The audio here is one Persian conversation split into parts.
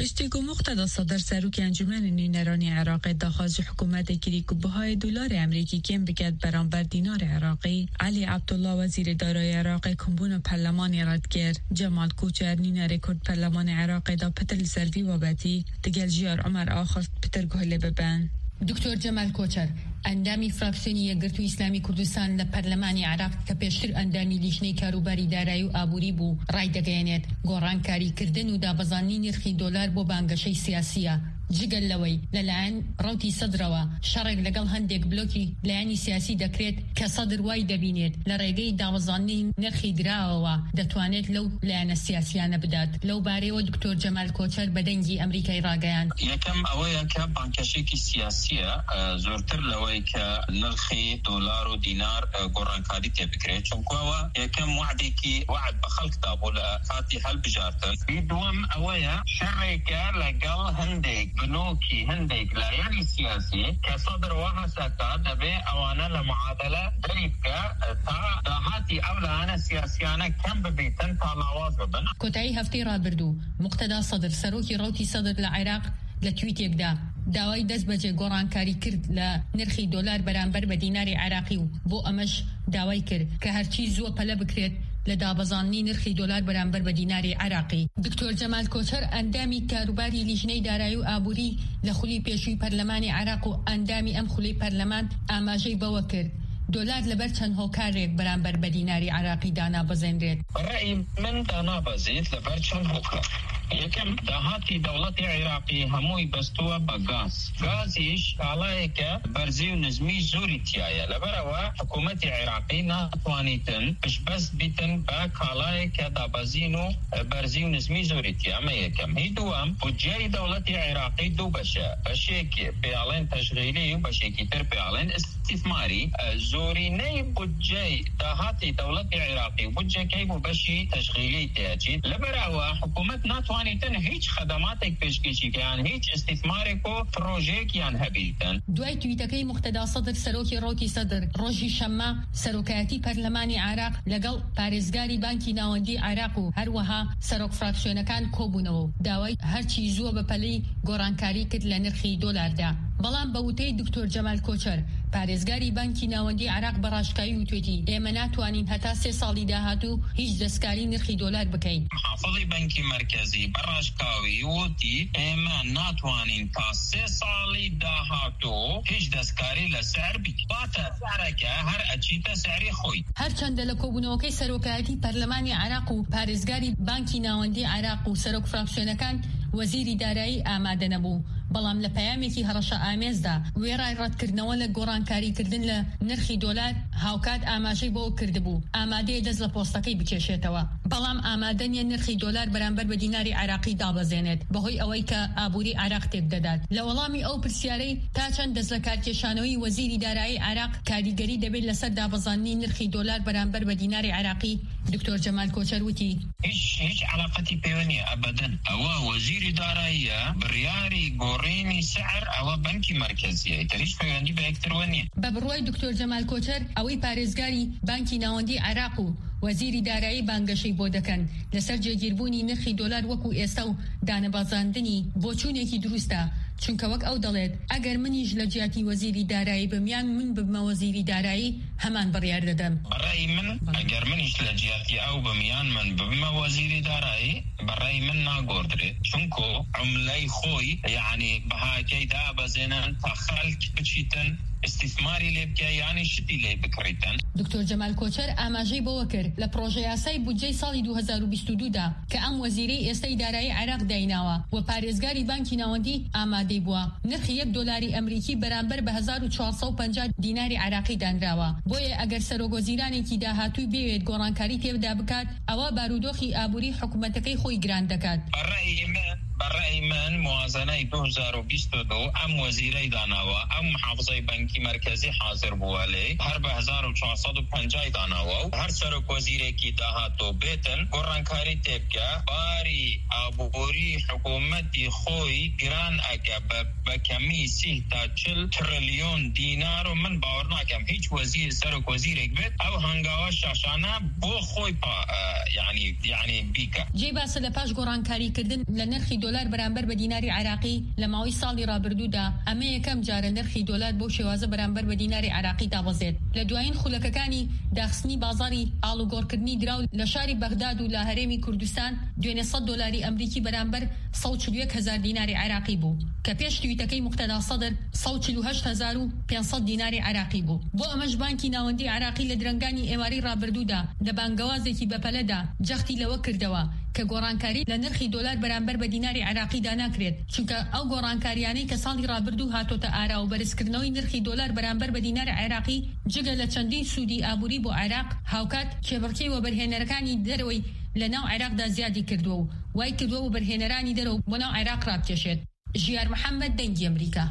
پشتگو مقتدا صدر سروک انجمن نینرانی عراق داخاز حکومت کریک بهای دلار امریکی کم بگد برانبر دینار عراقی. علی عبدالله وزیر دارای عراق کمبون پارلمان رد کرد. جمال کوچر نینر کرد پارلمان عراق دا پتل سروی وابتی دگل جیار عمر آخر پتر گهله ببن. دکتر جمال کوچر اندامی فراکسیونی یەکگرتووی اسلامی کوردستان لە پەرلەمانی عراق کە پێشتر ئەندامی لیژنەی کاروباری دارایی و ئابووری بوو ڕای دەگەیەنێت گۆڕانکاریکردن و دابەزاندنی نرخی دۆلار بۆ بانگەشەی سیاسیە. جگەل لەوەی لەلایەن ڕەوتی سەدرەوە شەڕێک لەگەڵ هەندێک بلۆکی لایەنی سیاسی دەکرێت کە سەدر وای دەبینێت لە ڕێگەی دابەزاندنی نرخی دراوەوە دەتوانێت لەو لایەنە سیاسیانە بدات. لەو بارەیەوە دکتۆر جەمال کۆچەر بەدەنگی ئەمریکای ڕاگەیاند. یەکەم ئەوەیە کە بانکەشێکی سیاسیە زۆرتر لەوەی کە نرخی دۆلار و دینار گۆڕانکاری تێبکرێت، چونکەوە یەکەم وعدێکی وعد بە خەڵکدا بوو لە کاتی هەڵبژاردن. دووەم ئەوەیە شەڕێکە لەگەڵ هەندێک بنوکی هەندێک لایەنی سیاسی کە سەدر وەهەسەکە دەبێ ئەوانە لە معادلە دەری بکە تا داهاتی ئەو لایەنە سیاسیانە کەم ببیتن تا لاواز ببن. کۆتایی هەفتەی ڕابردوو مقتەدا سەدر سەرۆکی ڕەوتی سەدر لە عێراق لە تویتێکدا داوای دەست بەجێ گۆڕانکاری کرد لە نرخی دۆلار بەرامبەر بە دیناری عێراقی و بۆ ئەمەش داوای کرد کە هەرچی زووە پەلە بکرێت لە دابەزاندنی نرخی دۆلار بەرامبەر بە دیناری عێراقی. دکتۆر جەمال کۆچەر ئەندامی کاروباری لیژنەی دارایی و ئابووری لە خولی پێشووی پەرلەمانی عێراق و ئەندامی ئەم خولی پەرلەمان ئاماژەی بەوە کرد دۆلار لەبەر چەند هۆکارێک بەرامبەر بە دیناری عێراقی دانابەزێنرێت. بەڕای من دانابەزێت لەبەر چەند هۆکار. یەکەم داهاتی دەوڵەتی عێراقی هەمووی بەستووە بە گازیش کاڵایەکە بەرزی و نزمی زۆری تایە، لەبەرەوە حکوومەتی عێراقی ناتوانیتن پشبەست بیتن بە کاڵایەکە دابەزین و بەرزی و نزمی زۆری تیا. ئەمە یەکەم. هی دووەم بودجەی دەوڵەتی عێراقی دوو بەشە، بەشێکی پێڵێن تەشغیلی و بەشێکی تر پێڵێن استیثماری. زۆرینەی بودجەی داهاتی دەوڵەتی عێراقی بودجەکەی بۆ بەشی تەشغیلی تێچیت، لەبەرەوە حکوومەت ناتوانیتن هیچ خدماتێک پێشکەشیکەیان هیچ استیثمارێک و پرۆژێکیان هەبیتن. دوای تویتەکەی مقتەدا سەدر سەرۆکی ڕۆتی سەدر ڕۆژی شەممە سەرۆکایەتی پەرلەمانی عێراق لەگەڵ پارێزگاری بانکی ناوەندی عێراق و هەروەها سەرۆک فراکسیۆنەکان کۆبوونەوە و داوای هەرچی زووە بە پەلەی گۆڕانکاری کرد لە نرخی دۆلاردا. بەڵام بە وتەی دکتۆر جەمال کۆچەر پارێزگاری بانکی ناوەندی عێراق بەڕاشکایی وتوێتی ئێمە ناتوانین هەتا 3 ساڵی داهاتوو هیچ دەستکاری نرخی دۆلار بکەین. محافظی بانکی مرکزی بەڕاشکاوی وتی ئێمە ناتوانین تا 3 ساڵی داهاتوو هیچ دەستکاری لە سعر بکەین. باتە سعرەکە هەر ئەچیتە سعری خۆی. هەرچەندە لە کۆبوونەوەکەی سەرۆکایەتی پەرلەمانی عێراق و پارێزگاری بانکی ناوەندی عێراق و سەرۆک فراکسیۆنەکان وەزیری دارایی ئامادە نەبوو، بەڵام لە پەیامێکی هەڕەشە ئامێزدا وێڕای ڕەتکردنەوە لە گۆڕانکاریکردن لە نرخی دۆلار هاوکات ئاماژەی بۆ کردبوو ئامادەیە دەست لە پۆستەکەی بکێشێتەوە، بەڵام ئامادە نیە نرخی دۆلار بەرامبەر بە دیناری عێراقی دابەزێنێت بەهۆی ئەوەی کە ئابووری عێراق تێک دەدات. لە وەڵامی ئەو پرسیارەی تا چەند دەست لە کارکێشانەوەی وەزیری دارایی عێراق کاریگەری دەبێت لەسەر دابەزاندنی نرخی دۆلار بەرامبەر بە دیناری عێراقی، دکتۆر جەمال کۆچەر وتی هیچ علاقەتی پێوە نیە ئەبەدەن. ئەوە وەزیری داراییە بڕیاری گۆڕینی سعر ئەوە بانکی مرکزیە، هیچ پەیوەندی بە یەکترەوە نیە. بە بڕوای دکتۆر جەمال کۆچەر ئەوەی پارێزگاری بانکی ناوەندی عێراق و وەزیری دارایی بانگەشەی بۆ دەکەن لەسەر جێگیربوونی نرخی دۆلار وەکو ئێستا و دانەبازاندنی بۆچوونێکی دروستە، چونکە وەک ئەو دەڵێت ئەگەر منیش لە جیاتی وەزیری دارایی بمیان من ببمە وەزیری دارایی هەمان بڕیار دەدەم. بەڕای من ئەگەر منیش لە جیاتی ئەو بمیان من ببمە وەزیری دارایی بەڕای من ناگۆڕدرێت، چونکە عملەی خۆی یعنی بەهاکەی دابەزێنن تا خەڵک بچیتن استثماری لێ بکە یانی شتی لێ بکڕیتن. دکتۆر جەمال کۆچەر ئاماژەی بەوە کرد لە پرۆژە یاسای بودجەی ساڵی 2022دا کە ئەم وەزیرەی ئێستای دارایی عێراق دایناوە و پارێزگاری بانکی ناوەندی ئامادەی بووە نرخی 1 دۆلاری ئەمریکی بەرامبەر بە 1450 دیناری عێراقی دانراوە. بۆیە ئەگەر سەرۆکوەزیرانێکی داهاتووی بێوێت گۆڕانکاری تێبدا بکات ئەوە بارودۆخی ئابووری حکوومەتەکەی خۆی گران دەکات. بەڕای من موازنەی 2022 ئەم وەزیرەی داناوە ئەم محافظەی بانکی مرکزی حاضر بووە لێ هەر بە 1450 داناوە و هەر سەرۆک وەزیرێکی داهاتۆ بێتن گۆڕانکاری تێبکە باری ئابووری حکوومەتی خۆی گران ئەکە بە کەمی 30 تا 40 تریلیۆن دینار و من باوەڕ ناکەم هیچ وەزیر سەرۆک وەزیرێک بێت ئەو هەنگاوە شاشانە بۆ خۆی یعنی بیکە. جێ باسە لە پاش گۆڕانکاریکردن لە نرخی دۆلار دلار بەرامبەر بە دیناری عراقی لە ماوەی ساڵی ڕابردوودا ئەمە یەکەم جارە نرخی دۆلار بۆ شێوازە بەرامبەر بە دیناری عراقی دابەزێت. لە دوایین خولەکەکانی داخستنی بازاری ئاڵوگۆڕکردنی دراو لە شاری بەغداد و لە هەرێمی کوردستان دوێنێ 100 دلاری ئەمریکی بەرامبەر 141,000 دیناری عراقی بوو کە پێش تویتەکەی مقتەدا سەدر 148,500 دیناری عراقی بوو. بۆ ئەمەش بانکی ناوەندی عراقی لە درەنگانی ئێواری ڕابردوودا لە بانگەوازێکی بەپەلەدا جەختی لەوە کردەوە کە گۆڕانکاری لە نرخی دۆلار بەرامبەر بە دیناری عراقیدا ناکرێت، چونکە ئەو گۆڕانکاریانەی کە ساڵی ڕابردوو هاتۆتە ئارا و بەرزکردنەوەی نرخی دۆلار بەرامبەر بە دیناری عراقی جگە لە چەندین سوودی ئابووری بۆ عێراق هاوکات کێبڕکەی وەبەرهێنەرەکانی دەرەوەی لە ناو عێراقدا زیادی کردووە و وای کردووە وەبەرهێنەرانی دەرەوە بۆ ناو عێراق ڕابکێشێت. ژیار محەممەد، دەنگی ئەمریکا.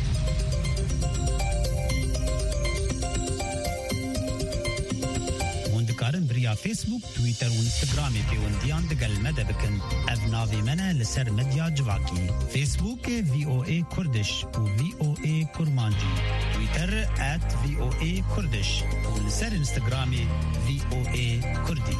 کارن بریا فیسبوک، تویتر و اینستاگرام پیوندیان دگل مده بکن. اف ناوی منه لسر مدیا جواکی. فیسبوک VOA کردش و VOA کرمانجی. تویتر @VOA کردش و لسر اینستاگرام VOA کردی.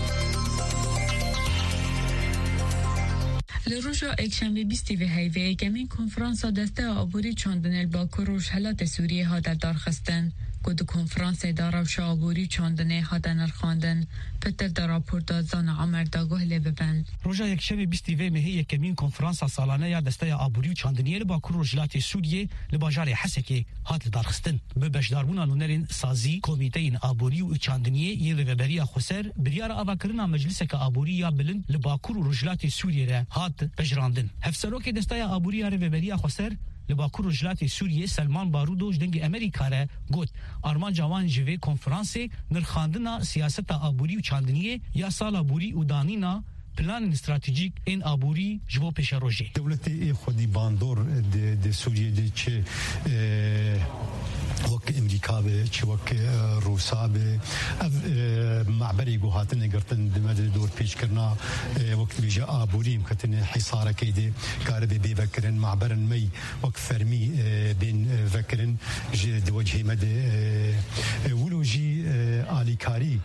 لروجا اکشنبه 20 و هیوه کمین کنفرانسا دسته آبوری چاندن الباکور و شهلات سوریه ها در دارخستن. گود کنفرانس دارا و شعبوری چاندنه ها در نرخاندن پتر در راپورتا زان عمر داگوه لببند. روژا یک شب 20 و مهی کمین کنفرانس سالانه یا دسته آبوری و چاندنیه لباکور و شهلات سوریه لباجار حسکی هات لدارخستن. به بشداربونا نونرین سازی کمیته این آبوری و چاندنیه یه رهبری خسر بریار آواکرنا مجلس که آبوری یا بلند لباکور و شهلات سوریه را هات بجراندن. هفسروک دسته آبوری یا رهبری خسر لباکور و جلات سوریه سلمان بارودوش دنگ امریکا را گوت آرمان جوان جوی کنفرانس نرخاندنا سیاست آبوری و چاندنیه یا سال آبوری و دانینا پلان استراتژیک این آبوری جوو پیش روزه دولت خودی باندور د سوریه د چه وك امريكا به وك روسا به معبري جوهاتن قرتن دمد دور بيش كرنا وقت بيجا ابوري مكتن حصار كيدي كارب بيفكرن معبرن مي وك فرمي بين فكرن جد وجه مد ولوجي اليكاري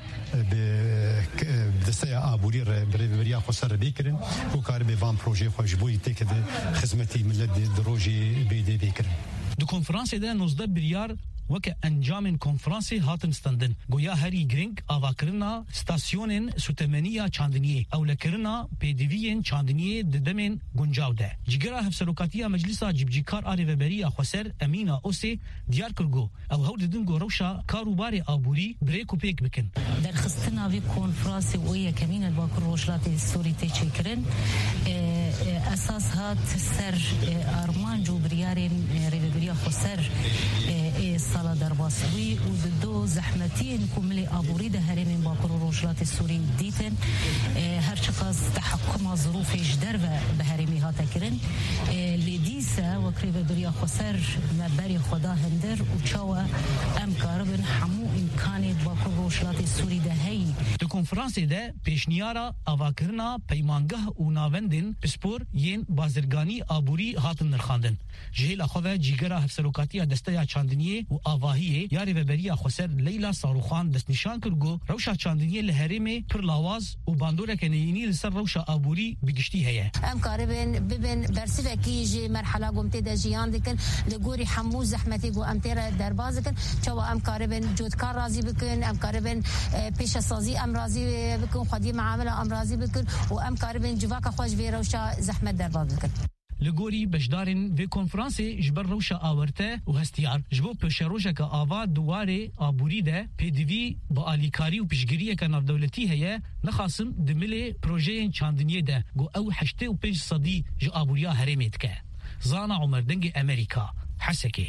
بدسيا ابوري بريا خسر بيكرن وكارب فان بروجي خوشبوي تكد خدمتي ملد دروجي بيدي بيكرن دو کنفرانس ده 19 بریار وکه انجام کنفرانس هاتن ستندن گویا هری گرینگ آواکرنا ستاسیونن سوتمنیا چاندنیه اولکرنا پیدوین چاندنیه ددمن گنجاو ده جگرا هفسروکاتیا مجلسا جبجیکار آری وبری اخوسر امینا اوسی دیار کرگو او هول ددن گو روشا کاروبار آبوری بریکو پیک بکن در خستنا وی کنفرانس ویا کمین الباکر روشلات سوری تچکرن اساس هات سر ارمان جو بریارن ربریا خسر سالا درباسوی و دو زحمتین کملی آبوری ده هرمین باکر روشلات سوری دیتن هر چقدر تحکم ظروفش در و به هرمی ها تکرن لیدیسا و کریو بریا خسر مبری خدا هندر و چاوا امکاربن همو امکانی باکر روشلات سوری ده هی دو کنفرانس ده پیشنیارا آواکرنا پیمانگه و ناوندن پسپور ین بازرگانی آبوری هاتن نرخاندن جهیل اخوه جیگرا هفسروکاتی دسته چاندنیه و آواهیه یاری وبریا خسر لیلا صاروخان دست نشان کرگو روشا چاندنیه لهرمه پر لاواز و باندوره کنینی لسر روشا آبوری بگشتی هیه ام کاربن ببن برسفه کیجی مرحله گمته ده جیان دکن لگوری حمو زحمتی گو امتیر درباز دکن چوا ام کاربن جودکار رازی بکن ام کاربن پیش سازی ام رازی بکن خودی معامله ام رازی بکن و ام کاربن جواک خوش وی روشا زحمت درباز بکن لگوری بشدارن و کنفرانس جبر روشا آورته و هستیار جبو پشروجه که آوا دواره آبوری ده پیدوی با آلیکاری و پیشگیری که ناف دولتی هیه نخاسم دمل پروژه چاندنیه ده گو او 85 صدی جو آبوریا هرمید که زانا عمر دنگ امریکا حسکی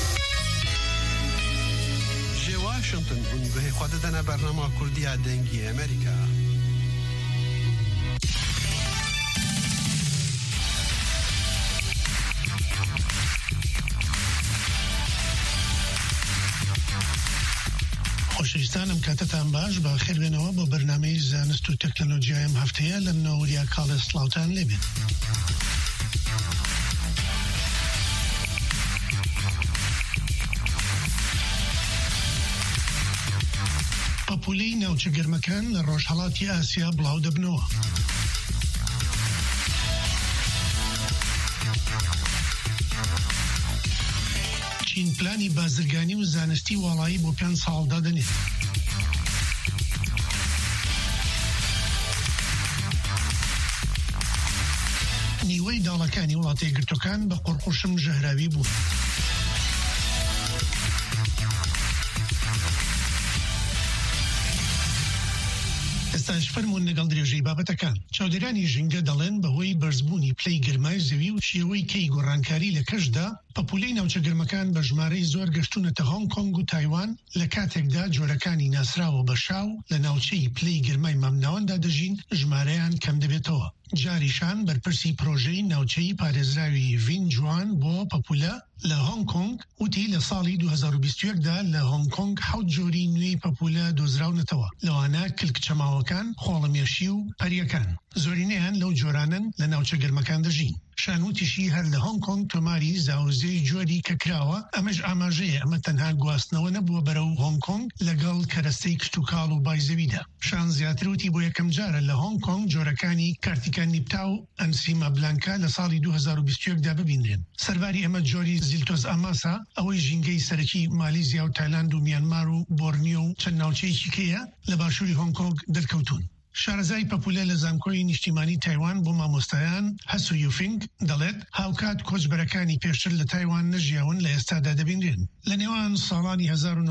جي واشنطن ونگوه خود دنا برنامه کردی دنگی امریکا خوشویستانم کاتتان باش با خیر بینەوە بۆ بەرنامەی زانست و تەکنۆلۆژیایم هەفتەیە لە منەوەریا کاڵە سڵاوتان لێبێت. پاپولەی ناوچە گەرمەکان لە ڕۆژهەڵاتی ئاسیا بڵاو دەبنەوە. چین پلانی بازرگانی و زانستی وڵایی بۆ 5 ساڵدا دەنێت. نیوەی داڵەکانی وڵاتە یەکگرتووەکان بە قورقوشم ژەهراوی بوو. ئێستاش فەرمونون لەگەڵ درێژەی بابەتەکان. چاودێرانی ژینگە دەڵێن بەهۆی بەرزبوونی پلەی گرمای زەوی و شێوەی کەی گۆڕانکاری لە کەشدا پەپولەی ناوچە گرمەکان بە ژمارەی زۆر گەشتونەتە هۆنگ کۆنگ و تایوان لە کاتێکدا جۆرەکانی ناسراوە بە شاو لە ناوچەی پلەی گرمای مامناوەندا دەژین ژمارەیان کەم دەبێتەوە. جاریشان بەرپرسی پرۆژەی ناوچەی پارێزراوی ڤین جوان بۆ پەپولە لە هۆنگ کۆنگ وتی لە ساڵی 2021دا لە هۆنگ کۆنگ 7 جۆری نوێی پەپولە دۆزراونەتەوە، لەوانە کلکچەماوەکان، خۆڵەمێشی و پەریەکان. زۆرینەیان لەو جۆرانن لە ناوچە گرمەکان دەژین. شانوتیشی هەر لە هۆنگ کۆنگ تۆماری زاوزەی جۆری کە کراوە، ئەمەش ئاماژەیە ئەمە تەنها گواستنەوە نەبووە بەرەو هۆنگ کۆنگ لەگەڵ کەرەستەی کشتتوکاڵ و بایزەویدا. شان زیاتروتی بۆ یەکەم جارە لە هۆنگ کۆنگ جۆرەکانی کارتیکان نیپتا و ئەنسیما بلانکا لە ساڵی 2021دا ببینرێن. سەرباری ئەمە جۆری زیلتۆز ئاماسا ئەوەی ژینگەی سەرەکی مالیزیا و تایلاند و میانمار و بۆرنیۆ و چەند ناوچەیەکی کەیە لە باشووری هۆنگ کۆنگ دەرکەوتون. شارەزای پەپولە لە زانکۆی نیشتیمانی تایوان بۆ مامۆستایان هەسو یوفینگ دەڵێت هاوکات کۆچبەرەکانی پێشتر لە تایوان نەژیاون لە ئێستادا دەبینرێن. لە نێوان ساڵانی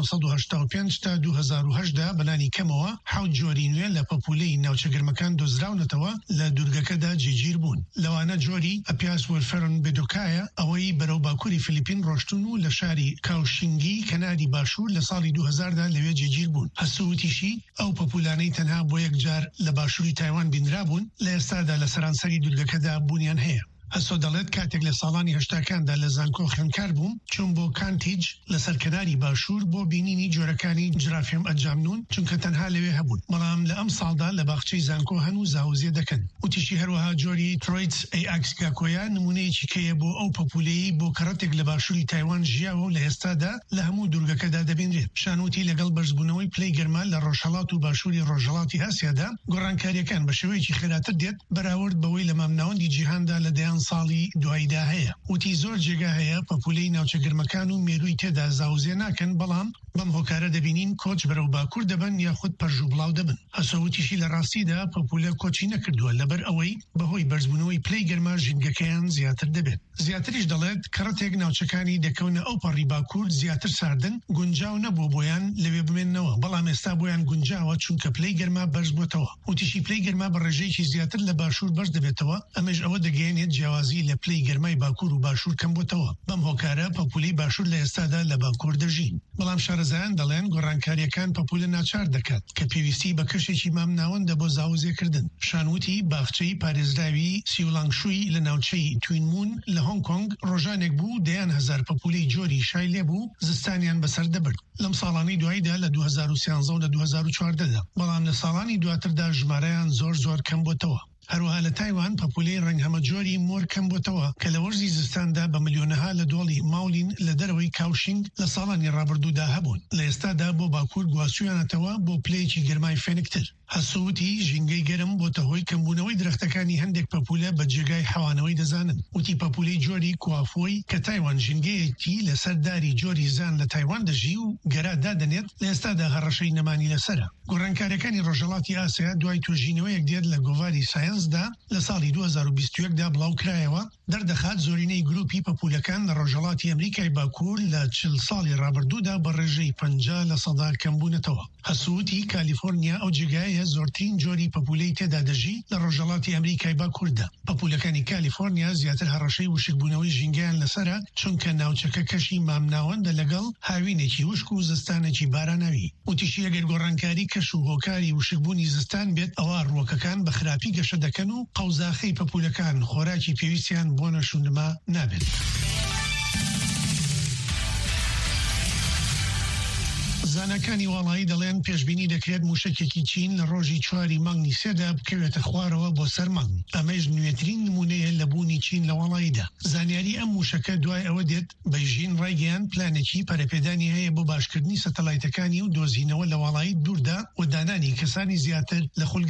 1985 تا 2008دا بەلانی کەمەوە 7 جۆری نوێ لە پەپولەی ناوچەگرمەکان دۆزراونەتەوە لە دوورگەکەدا جێگیر بوون. لەوانە جۆری ئەپیاس وەرفەرن بێدۆکایە ئەوەی بەرەو باکووری فلیپین ڕۆشتون و لە شاری کاوشینگی کەناری باشوور لە ساڵی 2000دا لەوێ جێگیر بوون. هەسووتیشی ئەو پەپولانەی تەنها بۆ یەکجار لە باشووری تایوان بینرابوون لە ئێستادا لە سەرانسەری دوورگەکەدا بوونیان هەیە. هەسۆ دەڵێت کاتێک لە ساڵانی هەشتاکاندا لە زانکۆ خوێندکار بووم چون بۆ کانتیج لە سەرکەناری باشوور بۆ بینینی جۆرەکانی جرافێم ئەنجامنون چونکە تەنها لەوێ هەبوون، بەڵام لە ئەم ساڵدا لە باخچەی زانکۆ هەنوو زاوزێ دەکەن. وتیشی هەروەها جۆری ترویتس ئەیئاکس گاکۆیا نمونەیەکی کەیە بۆ ئەو پەپولەیە بۆ کەڕەتێک لە باشووری تایوان ژیاوە و لە ئێستادا لە هەموو دوورگەکەدا دەبینرێت. شانوتی لەگەڵ بەرزبوونەوەی پلەی گەرمان لە ڕۆژهەڵات و باشووری ڕۆژهەڵاتی ئاسیادا گۆڕانکاریەکان بە شێوەیەکی خێراتر دێت بەراورد بەوەی لە مامناوەندی جیهاندا لە دەیان ساڵی دوایدا هەیە. وتی زۆر جێگا هەیە پەپولەی ناوچەگرمەکان و مێرووی تێدا زاوزێ ناکەن، بەڵام بەم هۆکارە دەبینین کۆچ بەرەو باکوور دەبن یاخود پەرژ و بڵاو دەبن. هەسەوتیشی لە ڕاستیدا پەپولە کۆچی نەکردووە لەبەر ئەوەی بەهۆی بەرزبوونەوەی پلەی گەرما ژینگەکەیان زیاتر دەبێت. زیاتریش دەڵێت کەڕەتێک ناوچەکانی دەکەونە ئەو پەڕی باکوور زیاتر ساردن گونجاو نەبوو بۆیان لەوێ بمێننەوە، بەڵام ئێستا بۆیان گونجاوە چونکە پلەی گەرما بەرز بووتەوە. وتیشی پلەی گەرما بە ڕێژەیەکی زیاتر لە باشوور بەرز دەبێتەوە، ئەمەش ئەوە دەگەیەنێت جیاوازی لە پلەی گەرمای باکوور و باشوور کەم بووتەوە. بەم هۆکارە پەپولەی باشوور لە ئێستادا لە باکوور دەژین. بەڵام شارەزایان دەڵێن گۆڕانکاریەکان پەپولە ناچار دەکات کە پێویستی بە کەشێکی مامناوەندە بۆ زاوزێکردن. شانوتی باخچەی پارێزراوی سیولانگشوی لە ناوچەی توینمون لە هۆنگ کۆنگ ڕۆژانێک بوو دەیان هەزار پەپولەی جۆری شای لێبوو زستانیان بەسەر دەبرد. لەم ساڵانی دواییدا لە 2013 و لە 2014دا، بەڵام لە ساڵانی دواتردا ژمارەیان زۆر کەم بووتەوە. هەروەها لە تایوان پەپولەی ڕەنگ هەمەجۆری مۆر کەم بووتەوە کە لە وەرزی زستاندا بە ملیۆنەها لە دۆڵی ماولین لە دەرەوەی کاوشینگ لە ساڵانی ڕابردوودا هەبوون. لە ئێستادا بۆ باکوور گواستویانەتەوە بۆ پلەیەکی گەرمای فێنکتر. هەسووتی ژینگەی گەرم بۆتە هۆی کەمبوونەوەی درەختەکانی هەندێک پەپولە بە جێگای حەوانەوەی دەزانن. وتی پەپولەی جۆری کوافۆی کە تایوان ژینگەیەکی لەسەر داری جۆری زان لە تایوان دەژی و گەرا دادەنێت لە ئێستادا هەڕەشەی نەمانی لەسرە. گۆڕانکاریەکانی ڕۆژهەڵاتی ئاسیا دوای توێژینەوەیەک دێت لە گۆڤاری ساینسدا لە ساڵی 2021دا بڵاو کرایەوە دەردەخات زۆرینەی گروپی پەپولەکان لە ڕۆژهەڵاتی ئەمریکای باکوور لە 40 ساڵی ڕابردوودا بە ڕێژەی 50% کەمبوونەتەوە. هەسووتی کالیفۆرنیا ئەو جێگایە زۆرترین جۆری پەپولەی تێدا دەژی لە ڕۆژهەڵاتی ئەمریکای باکووردا. پەپولەکانی کالیفۆرنیا زیاتر هەڕەشەی وشکبوونەوەی ژینگەیان لەسرە چونکە ناوچەکە کەشی مامناوەندە لەگەڵ هاوینێکی وشک و زستانێکی باراناوی. وتیشی ئەگەر گۆڕانکاری کەش و هۆکاری وشکبوونی زستان بێت ئەوە ڕووەکەکان بە خراپی گەشە دەکەن و قەوزاخەی پەپولەکان خۆراکی پێویستیان بۆ نەشوندما نابێت. زانەکانی وڵایی دەڵێن پێشبینی دەکرێت موشکێکی چین لە ڕۆژی 4 مانگی سێدا بکەوێتە خوارەوە بۆ سەر مانگ. ئەمەش نوێترین نمونەیە لە بوونی چین لە وڵاییدا. زانیاری ئەم موشکە دوای ئەوە دێت بەیژین ڕایگەیان پلانێکی پەرەپێدانی هەیە بۆ باشکردنی سەتەلایتەکانی و دۆزینەوە لە وڵایی دووردا و دانانی کەسانی زیاتر لە خولگەدا.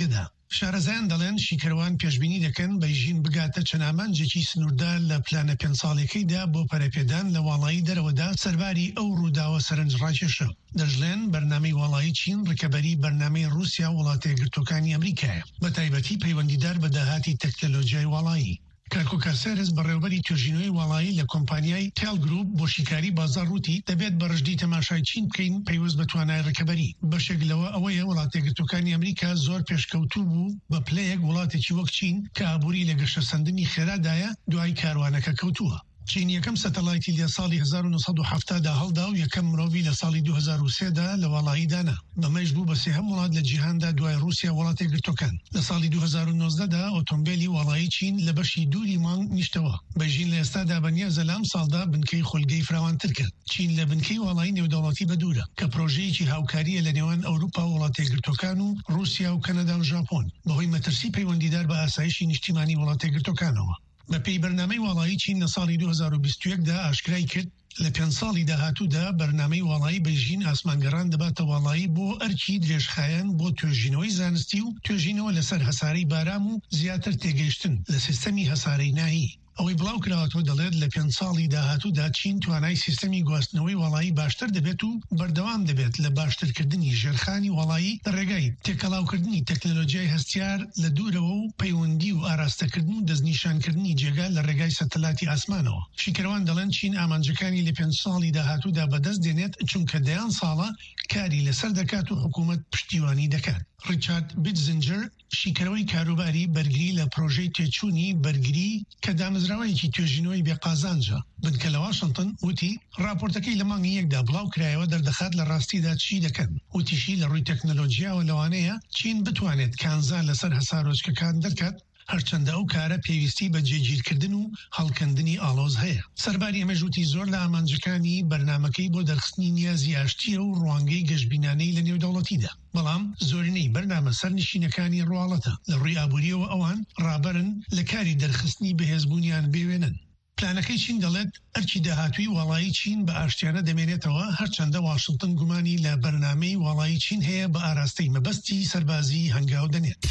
شارەزایان دەڵێن شیکەروان پێشبینی دەکەن بەیژین بگاتە چەنامانجێکی سنووردا لە پلانە 5 ساڵێکەیدا بۆ پەرەپێدان لە واڵایی دەرەوەدا سەرباری ئەو ڕووداوە سەرنج ڕاکێشە. دەژڵێن بەرنامەی واڵایی چین ڕکەبەری بەرنامەی رووسیا وڵاتە یەکگرتووەکانی ئەمریکایە، بە تایبەتی پەیوەندیدار بە داهاتی تەکنۆلۆژیای واڵایی. کارکۆکارسەرز بەڕێوەبەری توێژینەوەی واڵایی لە کۆمپانیای تێل گروپ بۆ شیکاری بازار ڕووتی دەبێت بەڕژدی تەماشای چین بکەین پەیوەست بە توانای ڕکەبەری. بەشێک لەوە ئەوەیە وڵاتە یەکگرتووەکانی ئەمریکا زۆر پێشکەوتوو بوو بە پلەیەک وڵاتێکی وەک چین کە ئابووری لە گەشەسەندنی خێرادایە دوای کاروانەکە کەوتووە. چین یەکەم سەتەلایتی لە ساڵی 1970دا هەڵدا و یەکەم مرۆڤی لە ساڵی 2003دا لە واڵاییدانا. بەمەش بوو بە سێهەم وڵات لە جیهاندا دوای رووسیا وڵاتی یەکگرتووەکان. لە ساڵی 2019دا ئۆتۆمبیلی واڵایی چین لە بەشی دووری مانگ نیشتەوە. بەژین لە ئێستادا بەنیازە لەم ساڵدا بنکەی خولگەی فراوانتر کرد. چین لە بنکەی واڵایی نێودەوڵەتی بەدوورە کە پرۆژەیەکی هاوکاریە لە نێوان ئەوروپا و وڵاتی یەکگرتووەکان و رووسیا و کەنەدا و ژاپۆن بەهۆی مەترسی پەیوەندیدار بە ئاسایشی نیشتیمانی وڵاتی یەکگرتووەکانەوە. بە پێی بەرنامەی واڵایی چین لە ساڵی 2021دا ئاشکرای کرد لە 5 ساڵی داهاتوودا بەرنامەی واڵایی بەیژین ئاسمانگەڕان دەباتە واڵایی بۆ ئەرکی درێژخایەن بۆ توێژینەوەی زانستی و توێژینەوە لەسەر هەسارەی بارام و زیاتر تێگەیشتن لە سیستەمی هەسارەی ناهی. ئەوەی بڵاو کراوەتەوە دەڵێت لە 5 ساڵی داهاتوودا چین توانای سیستەمی گواستنەوەی وڵایی باشتر دەبێت و بەردەوام دەبێت لە باشترکردنی ژێرخانی وڵایی ڕێگای تێکەڵاوکردنی تەکنۆلۆژیای هەستیار لە دوورەوە و پەیوەندی و ئاراستەکردن و دەستنیشانکردنی جێگا لە ڕێگای سەتەلاتی ئاسمانەوە. شیکەروان دەڵێن چین ئامانجەکانی لە 5 ساڵی داهاتوودا بەدەست دێنێت چونکە دەیان ساڵە کاری لەسەر دەکات و حکوومەت پشتیوانی دەکات. ریچارد بیتزنجر شیکەرەوەی کاروباری بەرگری لە پرۆژەی تێچوونی بەرگری کە دامەزراوەیەکی توێژینەوەی بێقازانجە بنکە لە واشنگتن وتی راپۆرتەکەی لە مانگی یەکدا بڵاو کرایەوە دەردەخات لە ڕاستیدا چی دەکەن. وتیشی لە ڕووی تەکنۆلۆژیاوە لەوانەیە چین بتوانێت کانزا لەسەر هەسارۆچکەکان دەرکات هەرچەندە ئەو کارە پێویستی بە جێگیرکردن و هەڵکەندنی ئاڵۆز هەیە. سەرباری ئەمەژوتی زۆر لە ئامانجەکانی بەرنمەکەی بۆ دەرخستنی نیازی ئاشتیە و ڕوانگەی گەشتبینانەی لە نێودەوڵەتیدا. بەڵام زۆرینەی بەرنامە سەرنشینەکانی ڕواڵەتە لە ڕووی ئابووریەوە ئەوان ڕابرن لە کاری دەرخستنی بەهێزبوونیان بێوێنن. پلانەکەی چین دەڵێت ئەرکی داهاتووی وڵایی چین بە ئاشتیانە دەمێنێتەوە هەرچەندە واشنگتن گومانی لە بەرنامەی وڵایی چین هەیە بە ئاراستەی مەبەستی سەربازی هەنگاو دەنێت.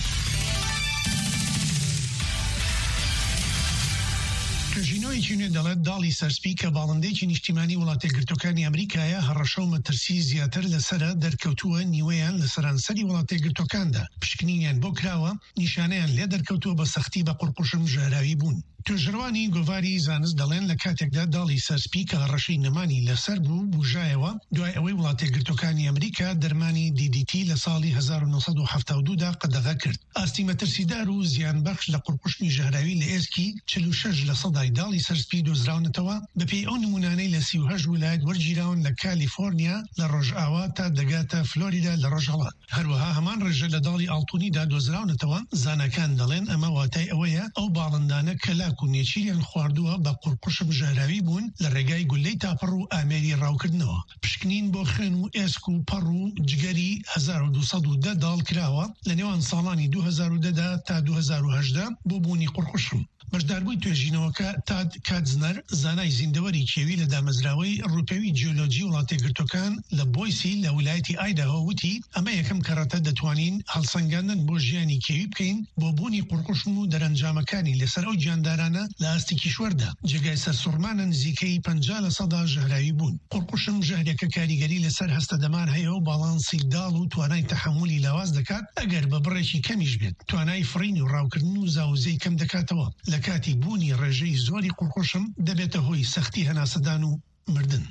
توێژینەوەی چینێ دەڵێت داڵی سەرسپی کە باڵندەیەکی نیشتیمانی وڵاتە یەکگرتووەکانی ئەمریکایە هەڕەشە و مەترسی زیاتر لەسرە دەرکەوتووە نیوەیان لە سەرانسەری وڵاتە یەکگرتووەکاندا پشکنینیان بۆ کراوە نیشانەیان لێ دەرکەوتووە بە سەختی بە قورقوشم ژێراوی بوون. توێژەروانی گۆڤاری زانست دەڵێن لە کاتێکدا داڵی سەرسپی کە هەڕەشەی نەمانی لەسەر بوو بژایەوە دوای ئەوەی وڵاتە یەکگرتووەکانی ئەمریکا دەرمانی DDT لە ساڵی 1972دا قەدەغە کرد. ئاستی مەترسیدار و زیانبەخش لە قورقوشمی ژێراوی لە ئێسکی 46% داڵی سەرسپی دۆزراونەتەوە بەپێی ئەو نمونانەی لە 38 ویلایەت وەرگیراون لە کالیفۆرنیا لە ڕۆژئاوا تا دەگاتە فلۆریدا لە ڕۆژهەڵات. هەروەها هەمان ڕێژە لە داڵی ئاڵتونیدا دۆزراونەتەوە زانەکان دەڵێن ئەمە واتای ئەوەیە ئەو باڵندانە کەلاک و نێچیریان خواردووە بە قورقوشم ژێراوی بوون لە ڕێگای گولەی تاپەڕ و ئامێری ڕاوکردنەوە. پشکنین بۆ خوێن و ئێسک و پەڕ و جگەری 1210 داڵ کراوە لە نێوان ساڵانی 2010دا تا 2018 بۆ بوونی قورقوشم. بەشداربووی توێژینەوەکە تاد کاتزنەر زانای زیندەوەری کێوی لە دامەزراوەی ڕووپەوی جیۆلۆجی وڵاتە یەکگرتووەکان لە بۆیسی لە ویلایەتی ئایداهۆ وتی ئەمە یەکەم کەڕەتە دەتوانین هەڵسەنگاندن بۆ ژیانی کێوی بکەین بۆ بوونی قورقوشم و دەرەنجامەکانی لەسەر ئەو گیاندارانە لە ئاستی کیشوەردا جێگای سەرسوڕمانە نزیکەی 50% ژەهراوی بوون. قورقوشم ژەهرێکە کاریگەری لەسەر هەستە دەمان هەیە و باڵانسی داڵ و توانای تەحملی لاواز دەکات ئەگەر بە بڕێکی کەمیش بێت توانای فڕین و ڕاوکردن و زاوزەی کەم دەکاتەوە. لە کاتی بوونی ڕێژەی زۆری قورقوشم دەبێتە هۆی سەختی هەناسەدان و مردن.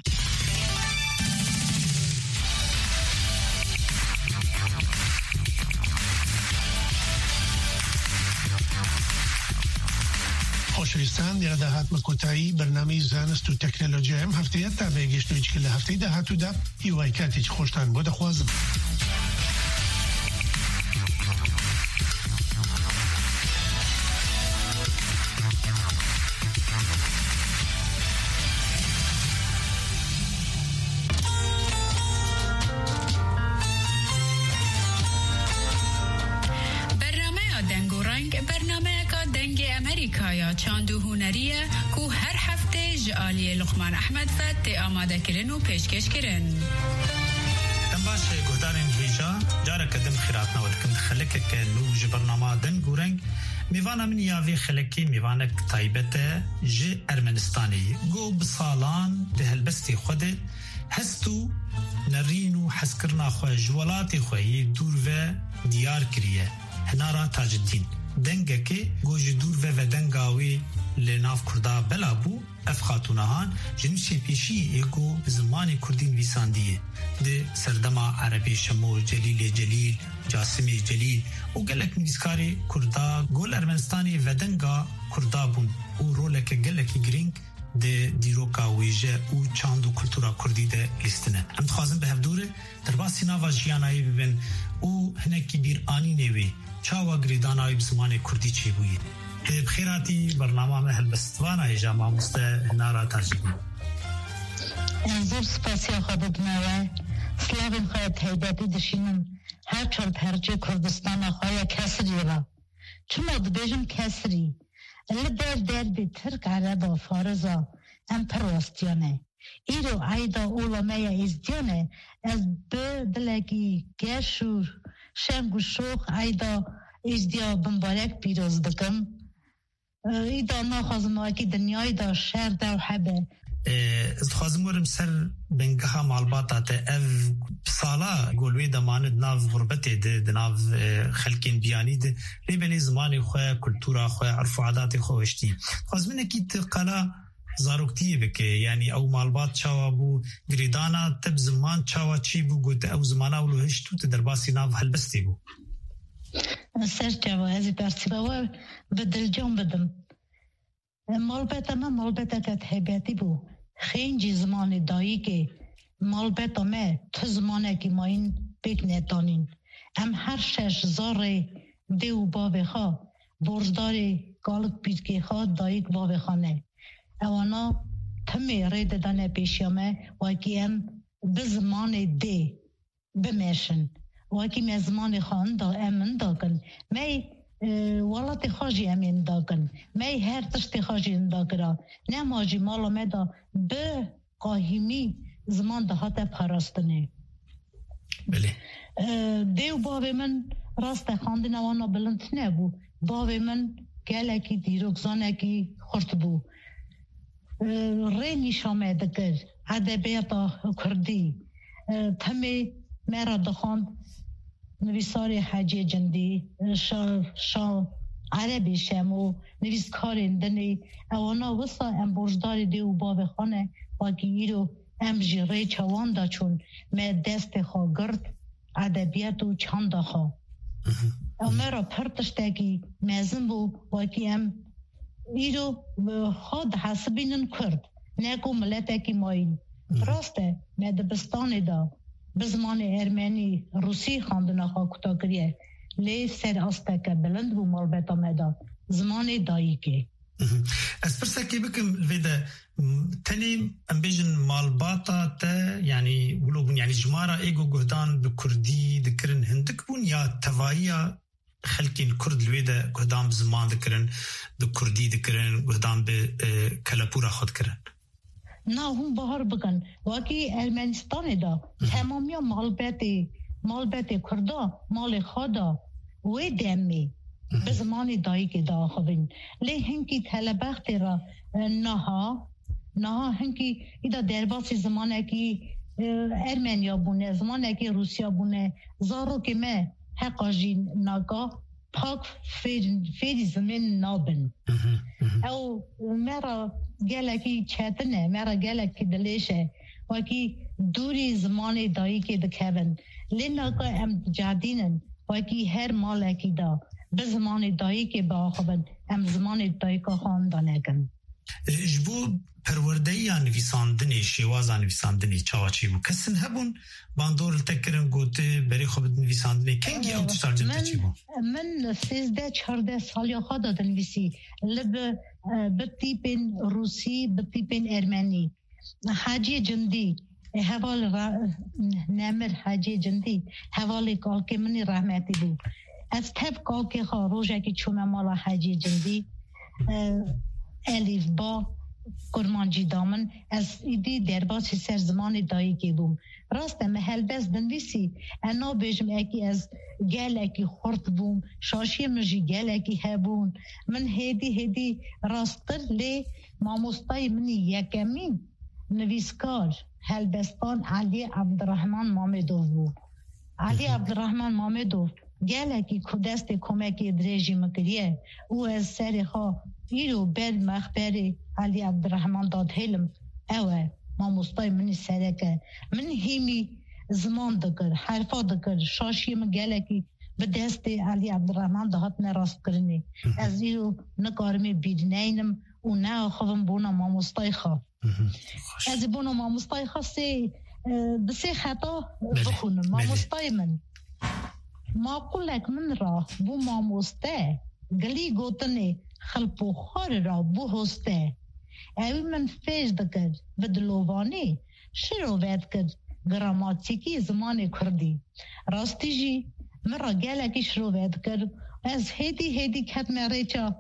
خۆشەویستان لێرەدا هاتمە کۆتایی بەرنامەی زانست و تەکنۆلۆژیا ئەم هەفتەیە تا بەیەگەشتنەوەیەکی کە لە هەفتەی داهاتوودا هیوای کاتێکی خۆشتان بۆ دەخوازم. ئەمریکایا چاند و هونەریە کو هەر هەفتێ ji aliyê Luqman Ehmed ve tê amadekirin û pêşkêşkirin. Em baş guhdarên hêja careke din xîratnava dikin xelekeke nû ji برنامه دن گورنگ میوان من یاوی خلکی میوانک تایبته ج ارمنستانی گو بسالان ده هلبستی خود هستو نرینو حسکرنا خواه جوالات خواه دور و دیار کریه هنارا تاج الدین دنگه که گوش دور و دنگاوی لناف کردا بلابو اف خاتونهان جنوشی پیشی ایگو زمانی کردین ویساندیه ده سردما عربی شمو جلیل جاسمی جلیل و گلک نویسکاری کردا گول ارمنستانی و دنگا کردا بون و رولک گلکی گرینگ ده دیروکا ویجه و چاند و کلتورا کردی ده لیستنه هم تخوازم به هفدوره در باسی ناوا جیانایی ببین و هنکی بیر آنی نوی چاوا گریدانایی بزمان کردی چی بویی بخیراتی برنامه مهل بستوانا ایجا مسته نارا ترجیبی زور سپاسی خودت نوه سلاوین خواهد تایدادی دشینم هر چال پرجه کردستان خواهد کسری را چون بیجم کسری لبر درد ترک عربا فارزا ام پرواستیانه ایرو عیدا اولامه ازدیانه از دلگی گشور شنگو شوخ عیدا ازدیا بمبارک پیروز دکم ایدا ناخوازم اکی دنیای دا شهر دا و حبه خواهزم ورم سر بنگها معلومات تا اف سالا گلوی دماند ناو غربته ده ناو خلکین بیانی ده ریبنی زمانی خواه کلتورا خواه عرف و عادات خوشتی خواهزم اکی تقلا زاروکتیه بکه یعنی او معلومات چاوا بو گریدانا تب زمان چاوا چی بو گوته او زمانا ولو هشتو تدر باسی ناو هلبستی بو سر چاوا ازی پرسی باور بدل جون بدم مالبت ما مالبت که تحبیتی بو خیلی زمان دایی که مالبت ما تو زمانه که ما این بکنه دانین هم هر 6000 دیو باوی خواه برزداری گالک بیدگی خواه دایی که باوی خانه اوانا تمی رید دانه پیشیامه واکی هم به زمان دی بمیشن واکی می زمان خان دا امن داکن می ولات خاجی امین داکن می هر تشت خاجی انداکرا نماجی مالا مدا به قاهیمی زمان ده هاته پراستنه بله دیو باوی من راست خاندن اوانا بلند نبو باوی من گلکی دیروگزانکی خورد بو رینی شامه دکر ادبیات کردی تمی مرا دخاند نویسار حاجی جندی شا عربی شمو نویسکار اندنی اوانا وسا ام برجدار دیو باب خانه واقعی ایرو ام جیره چوان دا چون می دست خواه گرد ادبیات و چند دا خواه او مرا پرتشتاکی میزن بو واقعی ام ایرو خود حسبینن کرد نکو ملتاکی ماین راسته می دبستان دا بزمان ارمنی روسی خواندن خواه کتا کریه لی سر آستک بلند بو مالبتا مدا زمان دایی که از پرسکی بکم ویده تنی ام بیجن مالباتا تا یعنی ولو بون یعنی جمارا ایگو گهدان بکردی دکرن هندک بون یا توایی خلقین کرد الویده گهدان بزمان دکرن بکردی دکرن گهدان بکلپورا خود کرن نه هم بهار بگن واقعی ارمنستان دا تمامی مالبت کردا مال خدا و دمی به زمان دایی که دا خوبین لی هنگی تلبخت را نها هنگی ایدا درباسی زمانه که ارمنیا بونه زمانه که روسیا بونه زارو که من حقا جین ناگاه پاک فیری زمین نابن او مرا گلکی چتنه مرا گلکی دلیشه واکی دوری زمان دایی که دکبن لینا که ام جادینن واکی هر مالکی دا به زمان دایی که با خوبن ام زمان دایی که خواندانه کن جبو پروردهی یا نویساندنی شیوازا نویساندنی چاواچی بو کسن هبون باندور تکرن گوته بری خوب نویساندنی کنگی او تشترجم تچی بو من 13-14 سالی خود دنویسی لب بتیپین روسی بتیپین ارمنی حاجی جندی حوال نمر حاجی جندی حوال کالک منی رحمتی بو از تب کالک خواه روژه که چونه مالا حاجی جندی الیف با کرمانجی دامن از ایدی درباسی سر زمان دایی که بوم راست محل بس دنویسی انا بیجم اکی از گلکی خورد بوم شاشی مجی گلکی هبون من هدی راستر لی ماموستای منی یکمین نویسکار هلبستان علی عبدالرحمن مامدوف بو علی عبدالرحمن مامدوف گلکی کدست کمکی دریجی مکریه او از سری ها ایرو بر مخبری علی عبدالرحمن داد هلم اوه ماموستای منی سرکه من هیمی زمان دکر حرفا دکر شاشی من گلکی به دست علی عبدالرحمن دهات نراست کرنی از ایرو نکارمی بیرنینم و نه خوام بونا ماموستای خواه از بونا ماموستای خواه سه خطا بخونم ماموستای من ما قولک من را بو ماموسته گلی گوتنی خلپو خار را بو هسته اوی من فیج دکر بدلووانی شروعات کرد گراماتیکی زمان کردی راستی جی من را گلکی شروعات کرد از هدی کت مریچا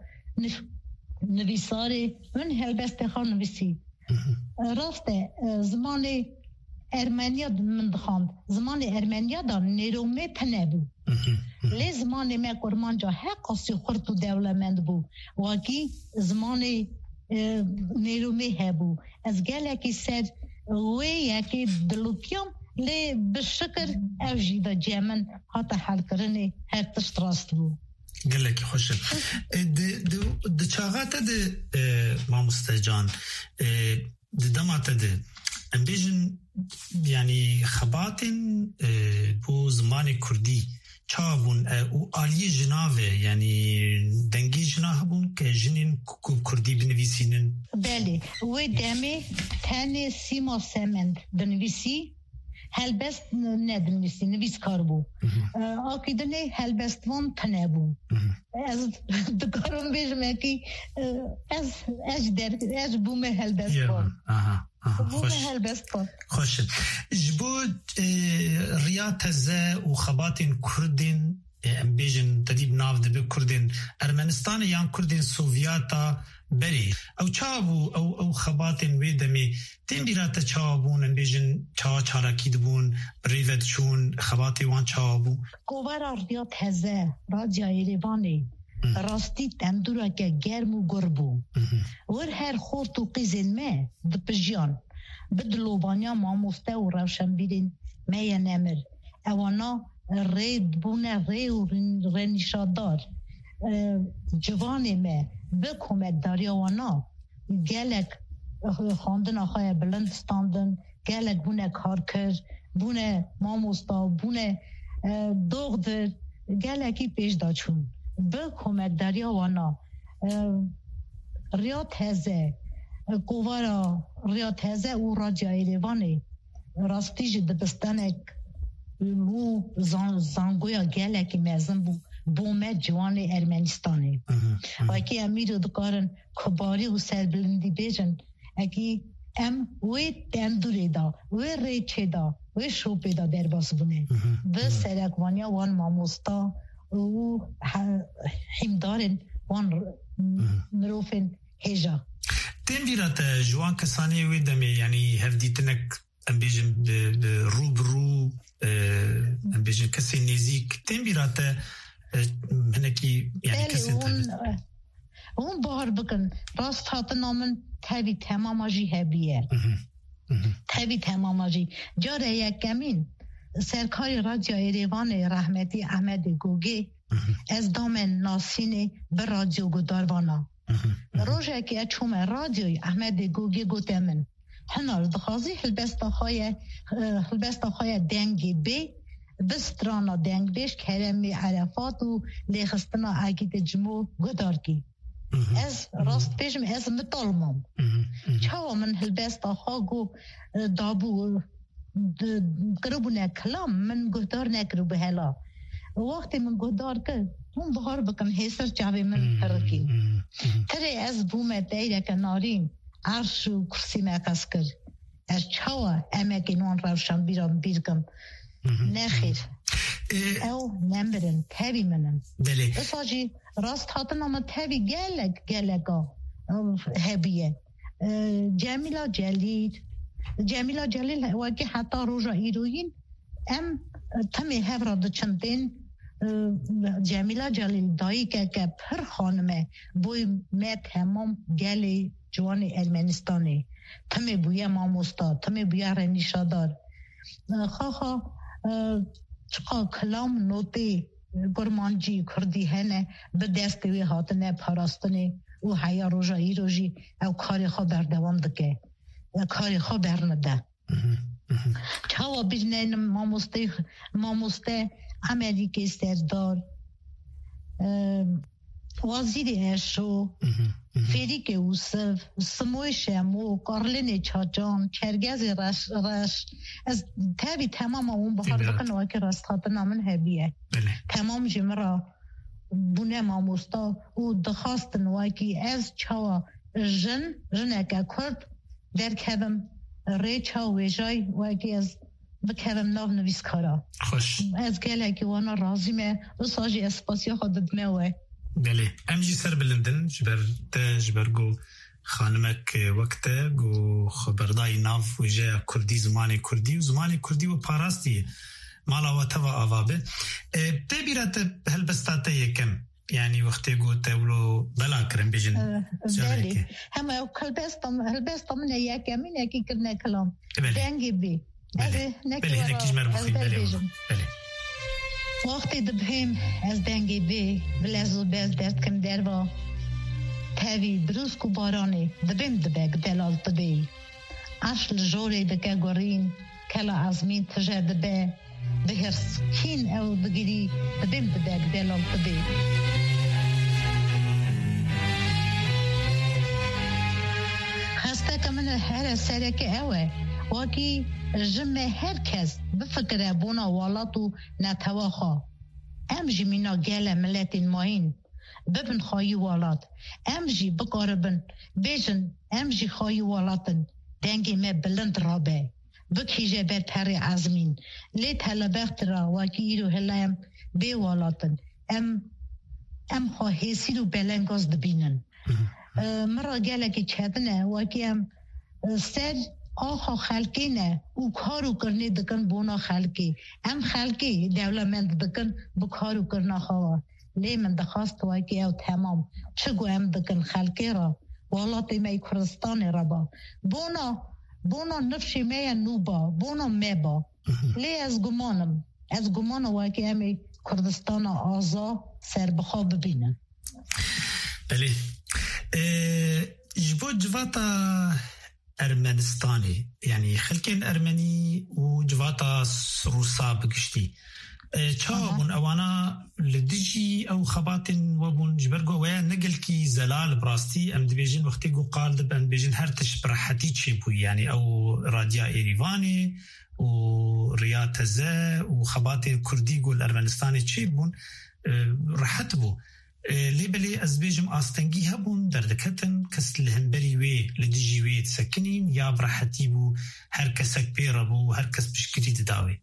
نویساری من هلبست خان نویسی راسته زمان ارمنیا من دخاند زمان ارمنیا دا نیرومه تنبو لی زمان ما کرمان جا حقاسی خورتو دولمند بو واقعی زمان نیرومه هبو از گلکی سر وی یکی دلوپیام لی بشکر اوجی دا جمن حتی حل کرنی هر تشت راست بو گلکی خوشه ده چاقاته ده ماموسته جان ده دماته ده ام بیجن یعنی خباتن بو زمان کردی چابون او آلی جناوه یعنی دنگی جناه بون که جنین کردی بنویسینن بله و دمی تنی سیما سمند بنویسی هلبست ندنویسی نویس کار بو آکیدنی هلبست وان تنه بو از دکارم بیجمه کی از بومه هلبست وان خوش جبو ریا تزه و خباتین کردین بیجن تدیب ناو دبی کردین ارمنستان یان کردین سوویاتا بری او چابو او خباتین ویدمی تیم بیراتا چابون بیجن چاراکی دبون بریوت چون خباتی وان چابو کوورا ریا تزه راجع ایروانی راستی تندورا که گرم و گربو ور هر خورت و قیزن ما دپجیان بدلوبانیا ماموسته و روشن بیرین میا نمر اوانا رید بونه ری و رنشادار جوانی ما بکومک داری اوانا گلک خواندن آخواه بلند ستاندن گلک بونه کار کر بونه ماموستا بونه دوغ در گلکی پیش دا چون به کمک دریا وانا ریاض هزه کووارا ریاض هزه او راجع ایروانی راستیج دبستانک و زانگویا گلکی مزن بومه جوان ارمنستانی اکی امیر دکارن کباری و سربلندی بیجن اکی وی تندوری دا وی ریچه دا وی شوپی دا در باس بونه و سرکوانیا وان ماموستا و حمدارن وان مروفن هجا تیم بیرات جوان کسانی وی دمی یعنی هفدیتنک ام بیجن روبرو ام بیجن کسی نزیک تیم بیرات هنکی یعنی کسی تبید اون بار بکن راست هاتن آمن تاوی تماماجی هبیه تاوی تماماجی جاره یک کمین سرکاری رادیو ایروان رحمتی احمد گوگی از دامن ناسین به رادیو گداروانا روژه که اچوم رادیوی احمد گوگی گوتمن هنال دخوازی حلبست خواهی دنگی بی بسترانا دنگ بیش کرمی عرفات و لیخستنا عقید جمو گدارگی از راست پیشم از مطالمم چاو من حلبست خواهی دابو قربو نکلام من گهدار نکرو به هلا وقتی من گهدار کرد اون بخار بکن حیثر چاوی من ترکی تره از بومه دیره که ناریم عرش و کرسی مکس کرد از چاوه امکی نوان روشن بیرم بیرگم نخیر او نمبرن تاوی منم بساجی راست هاتن اما تاوی گلگا هبیه جمیلا جلید جمیلا جلیل واقعی حتی روژا ایروین ام تمی هفرا دچندین جمیلا جلیل دایی که پر خانمه بوی مت همم گلی جوان ارمنستانی تمی بوی ماموستا تمی بوی رنیشادار خواه چقا کلام نوتی گرمانجی کردی هنه به دستوی هاتنه پاراستنه او حیا روژا ایروژی او کاری خواه بردوام دکه کاری خواه برنده چاوا بجنین ماموسته امریکی سردار وزیر اشو فریک اوسف سموی شمو کارلین چاچان کرگز رش از تابی تمام اون بخار بکن واقعی راست خاطر نامن هبیه تمام جمرا بونه ماموستا او دخواستن واقعی از چاوا جنکه کرد در کبم ری چاو ویجای واقعی از بکرم ناو نویس کارا خوش از گله که وانا رازیمه و ساجی اسپاسیا خودت موه بله امجی سر بلندن جبر گو خانمک وقته گو خبردای ناف وجه کردی زمانی کردی و پاراستی مالا و توا آوابه تبیرت هلبستاته یکم یعنی وقتی گو تولو بلا کرم بیجن بله همه هلبستم نه یکمین یکی کرنه کلام دنگی بی بله هنکیش مربوخیم بله وقتی دبهم از دنگی بی بلزو بیز دست کم دروا تاوی بروز کو بارانی دبیم دبگ دلال تبی اشل جوری دکه گورین کلا ازمین تجه دبه بهرس کین او دگیری دبیم دبگ دلال تبی خسته کمن هر سرک اوه واقعی جمع هرکس بفکره بونا والاتو نتواخا امجی مینا گله ملتین ماین ببن خواهی والات امجی بقاربن بیجن امجی خواهی والاتن دنگی me بلند رابه بکیجه بر پری عزمین لیت هلا بخت را واقعی ایرو هلایم بی والاتن ام خواهی سیرو بلنگاز دبینن مرا گله که چهدنه واقعی سر آخا خلقی نه او کارو کرنی دکن بونا خلقی ام خلقی دولمند دکن بکارو کرنا خواه لی من دخواست واقعی او تمام چگو ام دکن خلقی را والاتی می کرستان را با بونا نفشی می نوبا بونا می با لی از گمانم واقعی امی کردستان آزا سر بخوا ببینن بله جبو جواتا ارمنستانی یعنی خلکین ارمنی و جواتا روسا بگشتی چاوون اوانا لدجی او خباتن وبون جبرگو ویا نقل کی زلال براستی ام دبیجن وقتی گو قال دب ام دبیجن هر تش برحتی چی بو یعنی او رادیا ایریوانی و ریاتزه و خباتن کردی گو الارمنستانی چی بون راحت بو لیبلی از بیجم آستنگی هبون دردکتن کس لهنبری وی لدیجی وی تسکنین یا برحتی بو هر کسک پیرا بو هر کس بشکری داوی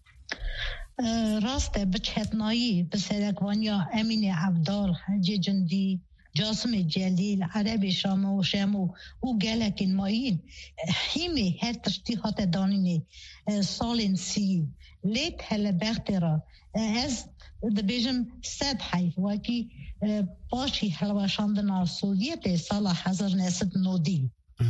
راسته بچهتنایی بسرکوانیا امین عبدال حجی جندی جاسم جلیل عرب شامو و گلکین ماین هیمی هر تشتیحات دانینی سالین سی لیت هل بخترا از دبیجم سد حیف واکی باشی حلوشاندنا سوویت سال 1990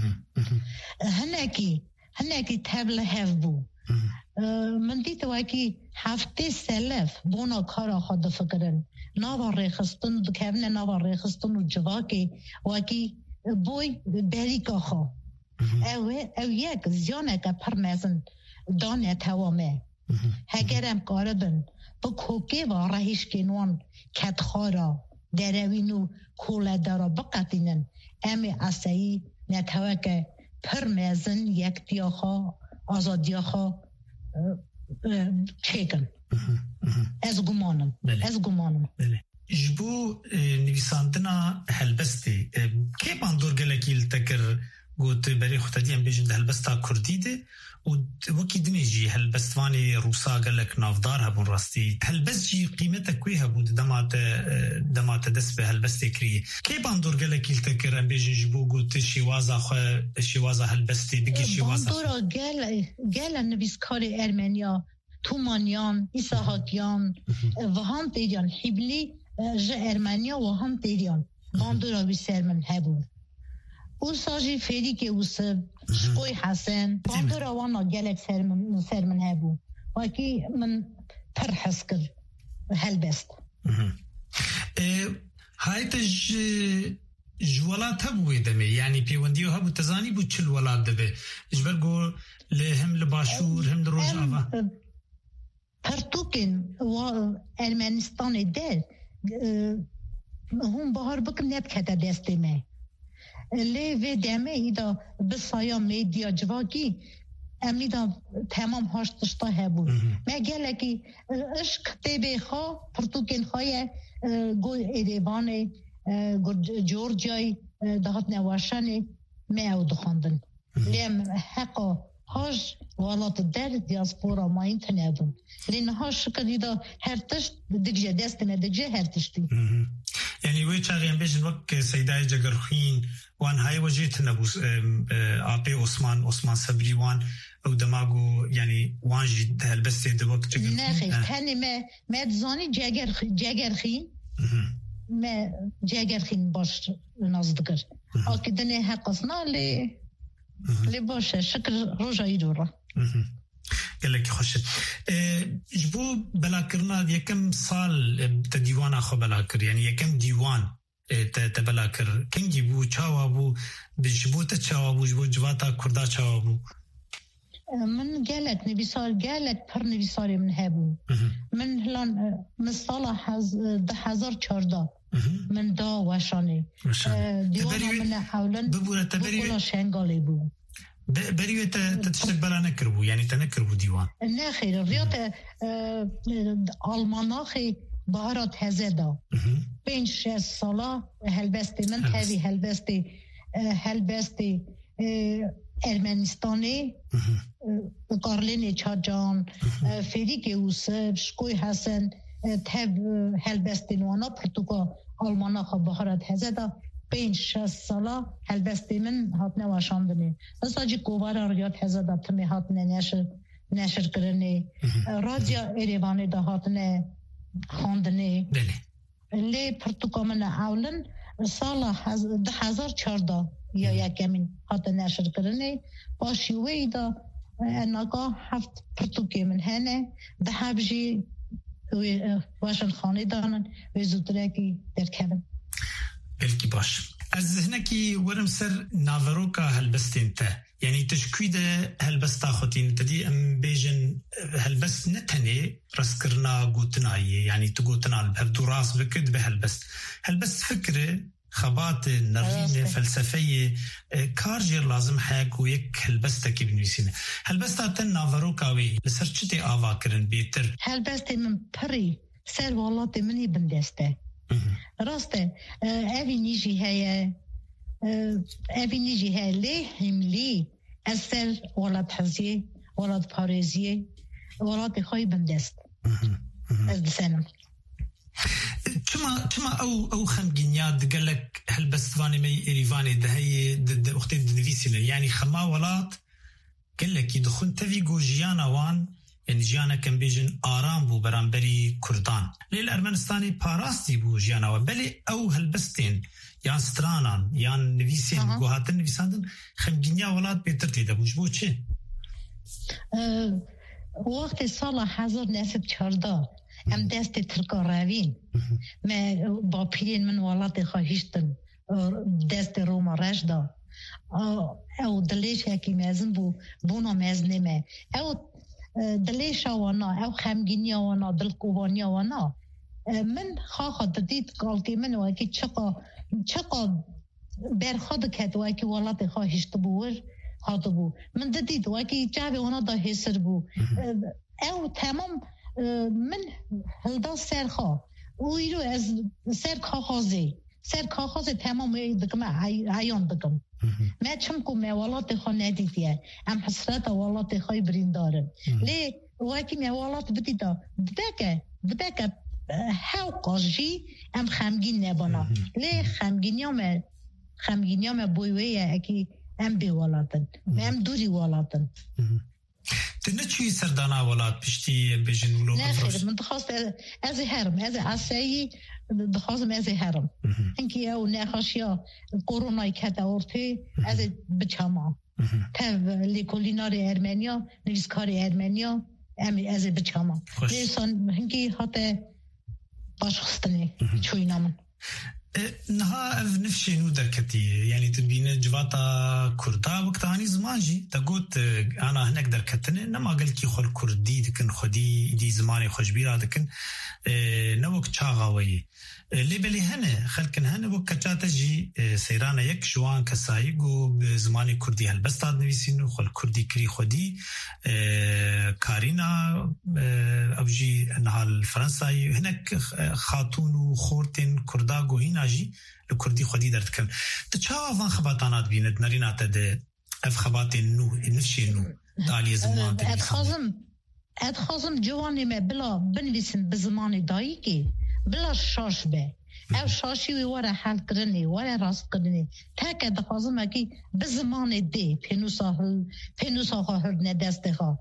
هنکی تبل هف بو من دیت واکی هفته سلف بونا کارا خود فکرن ناوار ریخستن دکهونه ناوار ریخستن و جواکی واکی بوی بریکا خو او یک زیانه که پرمزن دانه توامه هگرم کاربن با کوکی و راهیش کنوان کتخارا دروینو کوله دارا بقتینن امی اصایی نتوکه پرمزن یک دیاخا آزادیاخا چیکن از گمانم جبو نویساندنا هلبستی که باندور گلکیل تکر قلت بري ختدي ام بيجن هلبستا كردي ده وكي دنيجي هلبستواني روسا قال لك نافدار هبون راستي هلبس جي قيمتها كويها بود دمات دس به هلبستي كري كي باندور قال لك يلتكر ام بيجن جبو قلت شوازا هلبستي بقي شوازا باندور قال النبيسكاري ارمنيا تومانيان إسحاقيان وهم تيريان حبلي جا أرمنيا وهم تيريان باندورا بيسر من هبون وساجي فيدي كي وسب شقوي حسن باندورا وانا جالك سر من هبون وكي من ترحسكر هالبست هاي تج جوالات هبوي دمي يعني بيونديو هبو تزاني بو تشل ولات دبي اجبرقو لهم لباشور هم لروجافا پرتوکن و ارمنستان در هم بهار بکن نبکت دسته می لی و دمه ایدا بسایا میدیا جواگی امی دا تمام هاشتشتا هبو ما گله که اشک تیبه خواه پرتوکن خواه گو ایریوانه گو جورجای دهات نواشانه ما او دخاندن لیم حقا هاش والات در دیاسپورا ما این تنابون لین هاش کدیدا هرتش دگجه دستنا دگجه هرتشتی يعني وي تشاريان بيجن وك سيداي جگرخين وان هاي وجيت نبوس ابي عثمان صبري وان او دماغو يعني وان جيت هالبس د وقت جگرخين ناخي ثاني ما تزاني جگرخين ما جگرخين باش نصدقر اكدني حقصنا لي باشه شكل روجا يدورا قال لك خوش جبو بلاكرنا يكم صال تديوان اخو بلاكر يعني يكم ديوان تبلاكر كم جيبو تشاوابو بجبو تشاوابو جبو جواتا كردا تشاوابو من قالت نبي صار قالت بر نبي صار من هابو من هلان مصطلح حزر چاردا من دا وشاني ديوان من حولن بقولا شنغالي بو بريو تشتك بلا نكربو يعني تنكربو ديوان ناخي الرياضة المناخي بهارات هزادا 5-6 سالا هلبستي من هذه هلبستي ارمنستاني قارليني چاجان فيريك يوسف شكوي حسن تهب هلبستي نوانا برتوكا المناخ بهارات هزادا 5-6 سالا هلبستی من هاتنه واشاندنی اصلا کوبارا ریاد هزادا تمی هاتنه نشر کرنی رادیا ایریوانی دا هاتنه خواندنی لی پرتوکا من اولن سالا 2014 یا یکمین هاتنه نشر کرنی باشیوی دا نگاه هفت پرتوکی من هنه ده حبجی واشن خانی دانن و زودرکی در کبن بلكي باش از هناكي ورم سر نافروكا هلبستين تا يعني تشكيد هلبستا خوتين تدي ام بيجن هلبس نتني رسكرنا قوتناي يعني تقوتنا البهبدو راس بكد بهلبس هلبس فكرة خبات نرجين فلسفية كارجير لازم حيك ويك هلبستا كي بنويسين هلبستا تن نافروكا وي لسر چتي آوا کرن بيتر هلبستي من بري سر والاتي مني بندسته راسته اوی نیجی های لی هملی اثر ولاد حزیه ولاد پارزیه ولاد خواهی بندست از دسانم چما او خمگینیاد قالك هالبستواني مي إريفاني ده هي وقت النفيسينا يعني خما ولاد قالك يدخل تفي جوجيانا وان يعني جيانا كان بيجن آرام بو برانبري كردان ليل أرمنستاني باراستي بو جيانا وبلي أو هالبستين يان سترانان يان نفيسين قوهاتن نفيساندن خمجينيا ولاد بيترتي ده بوش بو چه؟ وقت سالا 1914 هم دست ترکا روین ما با پیرین من ولاد خواهیشتن دست روما رشدا او دلیش هکی مزن بونا مزنه ما او دلیش وانا او خمگینی وانا دلقوانی وانا من خواهد دید قالتی من واکی چقا برخاد کد واکی ولاد خواهیشت بور هاتو بو من دید واکی جاوی وانا دا حسر بو او تمام من هلدا سرخا او ایرو از سرخا خوازی سر کاغذ تمام دکمه عیان دکم ما چم کو موالات خو ندیدیه ام حسرت والات خوی برین دارم لی وکی موالات بدیدا بدکه هاو قاجی ام خمگین نبانا لی خمگینیام بویویه اکی ام بی والاتن ام دوری والاتن تنه چی سردانا ولات پشتی بجن ولو نخیر من دخواست از هرم از عصایی دخواستم از هرم اینکه او نخاشیا کرونای کتا ارته از بچما تا لیکولینار ارمنیا نویسکار ارمنیا امی از بچما لیسان اینکه حتی باشخستنی چوی نامن نها نفشي نودا كتي يعني تبين جواتا كردا وقتاني زمانجي تقول انا هناك دركتني انما قال كي خل كردي دكن خدي دي زماني خوشبيرا دكن نوك تشاغاوي ليبلي هنا خلكن هنا وكتاتا جي سيرانا يك جوان كسايغو بزماني كردي هلبستاد نويسينو خل كردي كري خدي كارينا اوجي نهال فرنساي هناك خاتون وخورتين كرداغو هنا جي الكردي خدي درتكن تشاوا فان خباتانات بينت نرينات ده اف خباتين نو نفشي نو دالي زمان ادخازم جواني ما بلا بنويسن بزماني دايكي بلا شاش به او شاشي وورا حل کرنی وورا راست کرنی تاکه دخوازم اکی بزمان دی پینوسا هر ندسته ها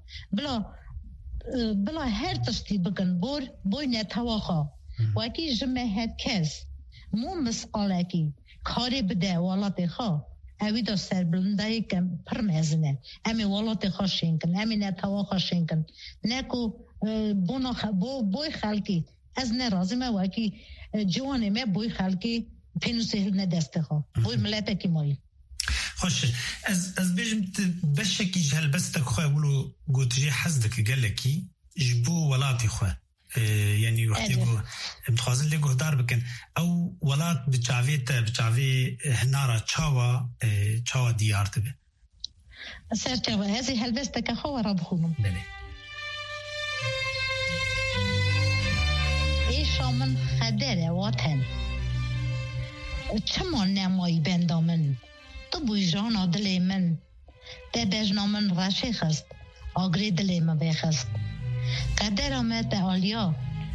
بلا هر تشتی بکن بوی نتواخا و اکی جمعه هد کس مو مسئال اکی کاری بده والات خوا اوی دا سر بلنده کم پرمزنه امی والات خوا شنکن امی نتواخا شنکن نکو بوی خلکی از نرازمه و اکی جوانه ما بوی خلکی پینوسه ندسته ها بوی ملت کی مایی خوش از بیجم بشکی جهل بستك خواه ولو گوتجی حزدك گلکی جبو ولاتی خواه يعني وقتی گو متخوازن لگو دار بکن او ولات بچاوی هنارا چاوا دیار تبه سر چاوا هزی هل بستك خواه را بخونم بله من خدره وطن چمان نمایی بندامن تو بوی جانا دلی من ده بجنامن رشی خست آگری دلی من بخست قدر آمد آلیا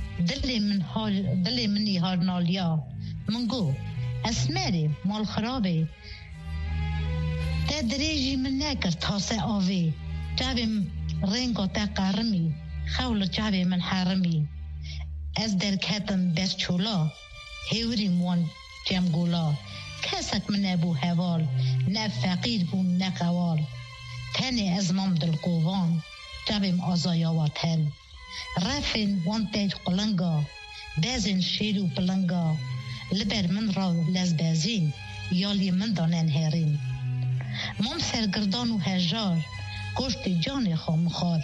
دلی منی هار نالیا من گو اسمری مال خرابی ده دریجی من نکر تاسه آوی جاویم رنگو تا قرمی خول جاوی من حرمی از درکتم بس چولا هیوری موان جمگولا کسک من ابو حوال نه فقیر بون نه قوال تنی از مام دل قوان جبیم آزایا و تن رفین وان تیج قلنگا بازین شیرو پلنگا لبر من را لزبازین یالی من دانن هرین مام سرگردان و هجار کشت جان خامخار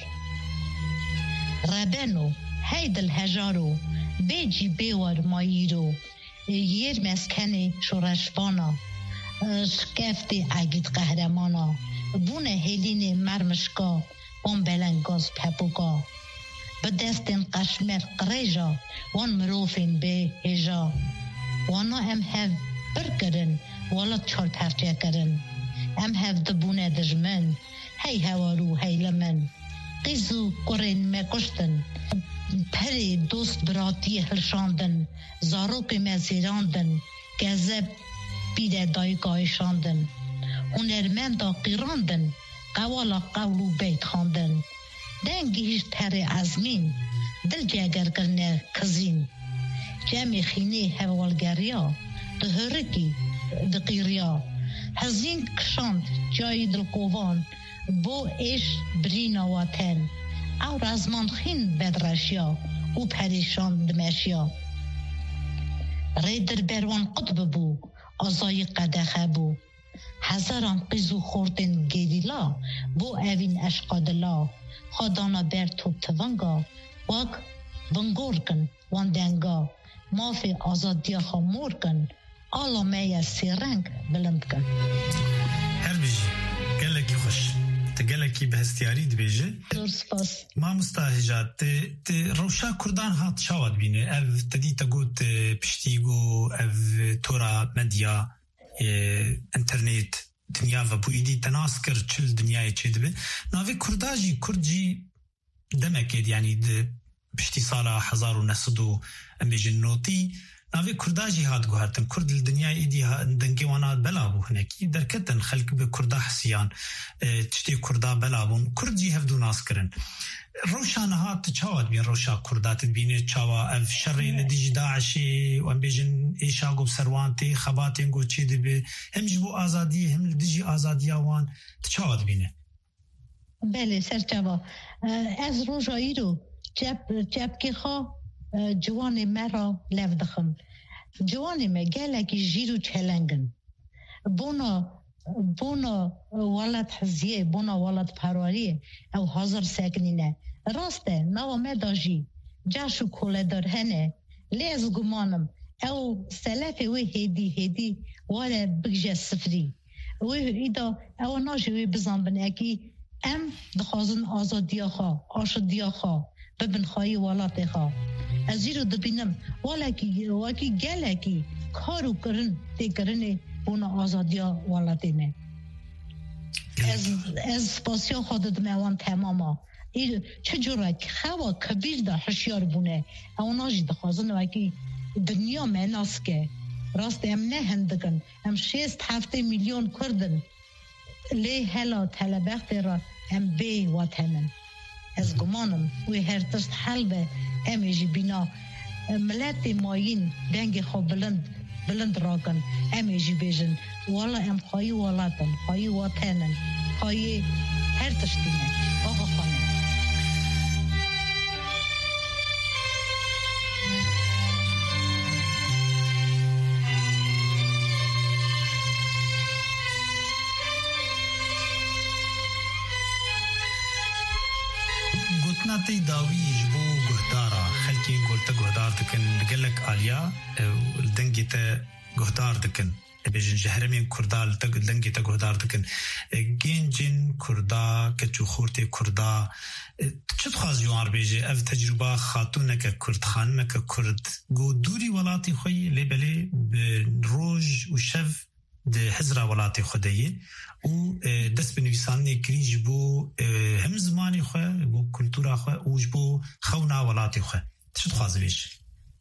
ربنو هید الهجارو بیجی بیوار ماییرو یر مسکنی شورشوانا شکفتی عگید قهرمانا بونه هلین مرمشکا وان بلنگاز پپوکا به دستن قشمر قریجا وان مروفین به هجا وانا ام هف برکرن والا چار پرچه کرن ام هف دبونه دجمن هی هوارو هی لمن قیزو قرین مکشتن پری دوست براتی هلشاندن زاروک مزیراندن گذب بیده دایگاه شاندن هنرمندا قیراندن قوالا قولو بیت خاندن دنگیش تر ازمین دل جگر کرنه کزین جمع خینه حوالگریا دهرکی دقیریا هزین کشاند جای دلقوان بو ایش برینا واتن او رزمان خین بدرشیا او پریشان دمشیا ریدر بروان قطب بو آزای قدخه بو هزاران قیزو خوردن گریلا بو اوین اشقادلا خادانا بر توب توانگا واک ونگور کن واندنگا مافی آزادیا خامور کن آلا میا سیرنگ بلند کن هر بیجی گلگی خوش تگلکی به هستیاری دبیجه سپاس ما مستهجات روشا کردان هات شاود بینه اف تدی تگوت پشتیگو اف تورا مدیا انترنت دنیا و بویدی تناس کر چل دنیای چه دبه ناوی کرداجی کردجی دمکید یعنی پشتی سالا 1900 امیجن نوتی ناوی کرداجی هات گوهرتن کرد الدنیای ایدی دنگی وانات بلابو هنکی درکتن خلق به کردا حسیان تشتی کردا بلابون کردجی هفدو ناس کرن روشان هات چاواد بین روشا کردات بینه چاوا اف شرین لدیجی داعشی و امبیجن ایشاگو بسروانتی خباتین گو چی دی بی هم جبو آزادی هم لدیجی آزادی آوان چاواد بینه بله سرچاوا از روشایی رو جب که خواه جوان مرا لف دخم جوان ما گلکی جیرو چلنگن بونا ولد حزیه بونا ولد پراریه او حاضر سکنینه راسته نوا مداجی جاشو کوله در هنه لیز گمانم او سلفه وی هیدی ولی بگجه سفری وی ایدا او ناجی وی بزن بناکی ام دخوازن آزادیا خواه آشدیا خواه ببن خواهی ولات خواه از زیرو دبینم واکی گلکی کارو کرن تی کرنه بونا آزادیا ولات نه از سپاسیا خودت میوان تماما چجوره که خوا کبیر ده حشیار بونه اوناجی دخوازن وکی دنیا مناس که راست ام نه هندگن ام 6-7 میلیون کردن لی هلا طلبخت را ام بی وطنن از گمانم وی هر تشت حلبه امیجی بینا ملت ماین دنگ خواب بلند راکن امیجی بیجن والا ام خواهی والاتن خواهی وطنن خواهی هر تشتینه آقا خانه تی داویج بو گهدارا خلکی گلتا گهدار دکن لگلک آلیا دنگی تا گهدار دکن بیجن جهرمین کردال دنگی تا گهدار دکن گنجن کردا کچو خورت کردا چت خواست جوار بیجه اف تجربه خاتونه که کرد خانمه که کرد گو دوری ولاتی خوی لیبلی به روز و شف ده حزرا ولاتی خودیه و دست بنویسانی کریج بو هم زمانی خواه بو کلتورا خواه و بو خونا ولاتی خواه چت خواه بیش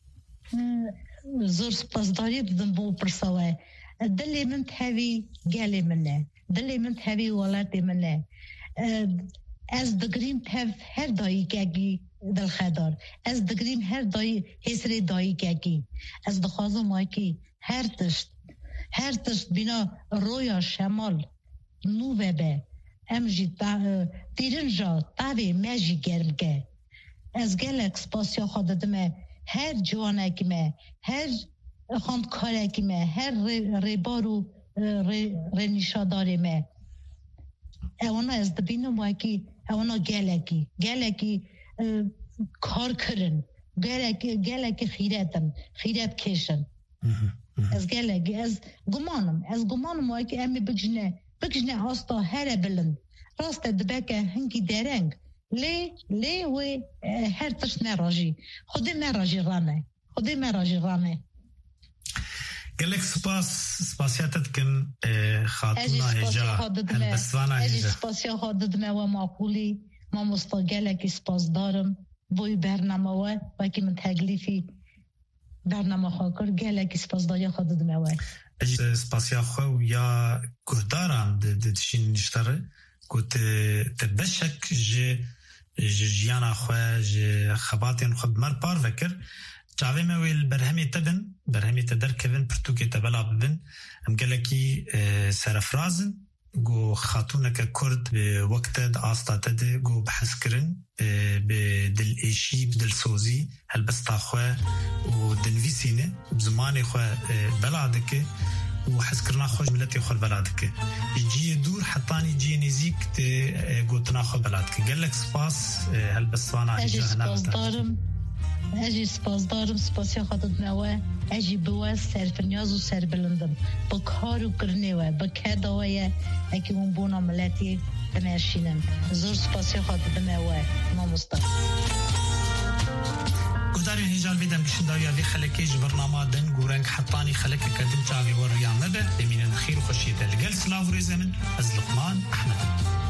زور سپاسداری بدن بو پرسوه دلی من تاوی گلی منه دلی من تاوی ولاتی منه از دگریم تاو هر دایی گگی دل خدار از دگریم هر دایی حسری دایی گگی از دخوازم واکی هر تشت بینا رویا شمال نو به امجی دیرنجا تاوی مجی گرم که از گلک سپاسیا خوددمه هر جوانه کمه هر خاند کاره کمه هر ریبارو رنیشاداری مه اونا از دبینم واکی اونا گلکی کار کرن گلکی خیرت کشن از گلگی از گمانم واکی امی بگجنه آستا هر بلند راست دبکه هنگی درنگ لی و هر تش نراجی خودی مراجی رامه گلک سپاسیاتت کن خاتونا هجا هلبستوانا هجا اجی سپاسیا خوددمه و معقولی ما مستقلکی سپاس دارم بوی برنامه و که من تکلیفی برنامه خواه کر گلکی سپاس داری خوددمه و اجی سپاسیا خو یا گهدارم دشین نشتره گوت تبشک جیانا خو خباتین خود مر پار وکر جاوی مویل برهمی تدر کبن پرتوکی تبلا ببن ام گلکی سرفرازن گو خاتونک کرد به وقت آستا تده گو بحث کرن به دل ایشی بدل سوزی هلبستا خواه و دنویسینه بزمانی خواه بلادکه و حس کرنا خوش ملتی خود بلادکه جی دور حتانی جی نزیک ته گوتنا خود بلادکه گلک سپاس هلبستوانا اجی سپاس دارم سپاسیا خودت نوه اجی بوه سرفنیاز و سربلندم با کارو کرنه و با کداوه اکی اون بونا ملتی دمشینم زور سپاسی خاطر دموه ما مصطفی گوداری هیجان بیدم کشنداری اوی خلکی جبرنامه دن گورنگ حطانی خلکی کدن چاوی وریا مبه بمینن خیر و خوشیده لگل سلاو ریزمن از لقمان احمد